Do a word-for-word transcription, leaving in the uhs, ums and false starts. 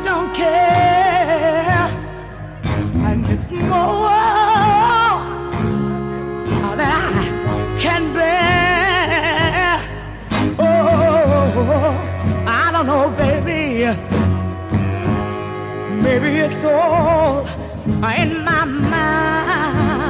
don't care, and it's more than I can bear. Oh, I don't know, baby. Maybe it's all in my mind.